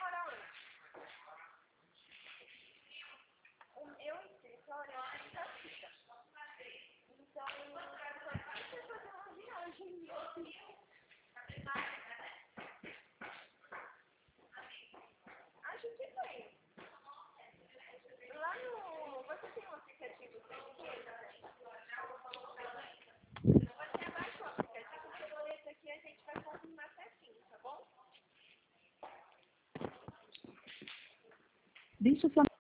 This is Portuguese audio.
morar onde? O meu escritório é em Itapira. Então, eu vou fazer uma viagem. A gente tem. Lá no... Você tem um aplicativo de esquerda? Você abaixa o aplicativo, você boleto aqui e a gente vai confirmar certinho, tá bom? Deixa eu